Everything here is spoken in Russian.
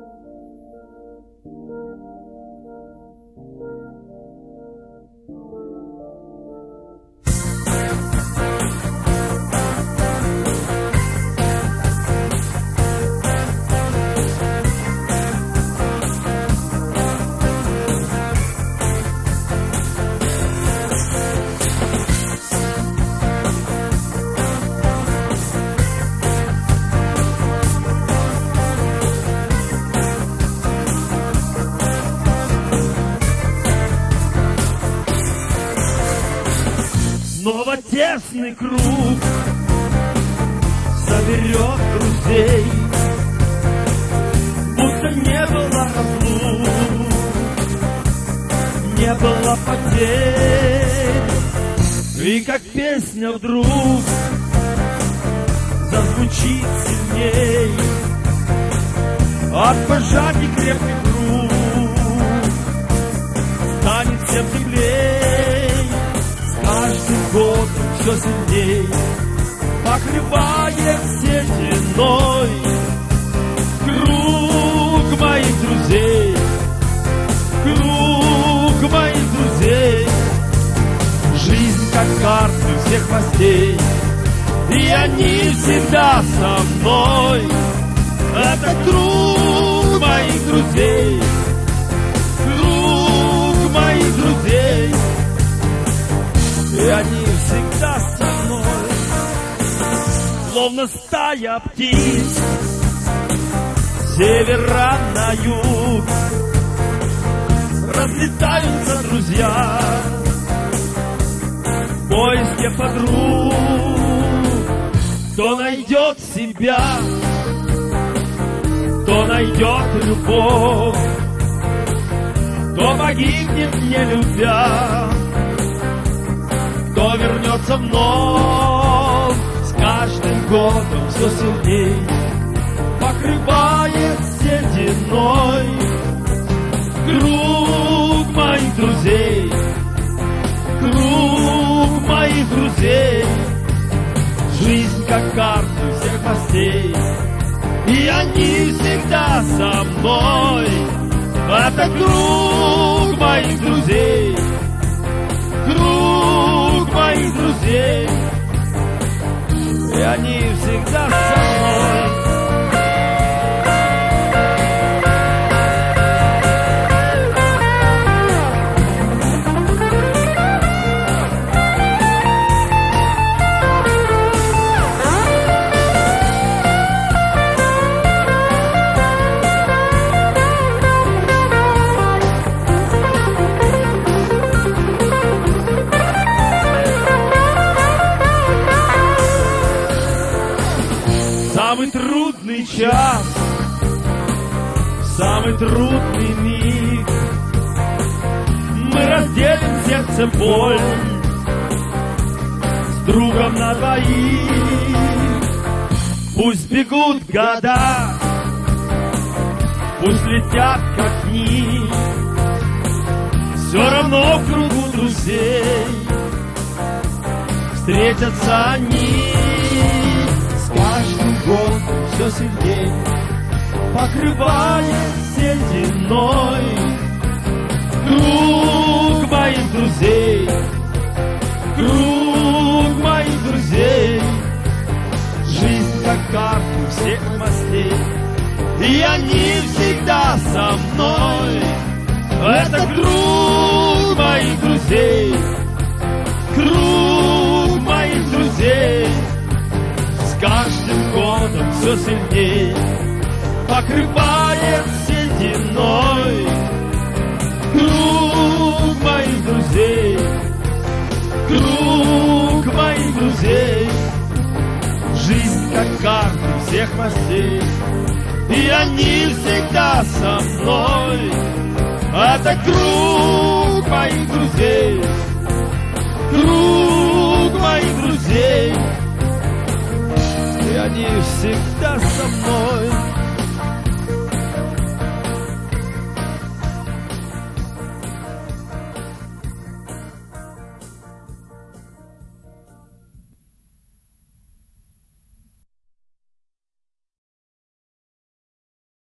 Снова тесный круг соберет друзей, будто не было разлук, не было потерь. И как песня вдруг зазвучит сильней от пожатий крепких рук, станет всем теплей. Каждым годом все сильней покрывает сединой круг моих друзей, круг моих друзей. Жизнь как карты всех мастей, и они всегда со мной. Это круг моих друзей, круг моих друзей. И они всегда со мной, словно стая птиц, с севера на юг. Разлетаются друзья в поиске подруг. Кто найдет себя, кто найдет любовь, кто погибнет не любя, кто вернется вновь. С каждым годом все сильней покрывает сединой круг моих друзей, круг моих друзей. Жизнь как карты всех мастей, и они всегда со мной. Это круг моих друзей, круг моих друзей, и они всегда со мной. Самый трудный час, самый трудный миг, мы разделим сердце боль с другом на двоих. Пусть бегут года, пусть летят как дни, все равно в кругу друзей встретятся они. Каждым годом все сильней покрывает сединой круг моих друзей, круг моих друзей. Жизнь как карты всех мастей, и они всегда со мной. Это круг моих друзей, круг моих друзей. С каждым годом все сильней покрывает сединой круг моих друзей, круг моих друзей. Жизнь как карты всех мастей, и они всегда со мной. Это круг моих друзей, круг моих друзей, и они всегда со мной.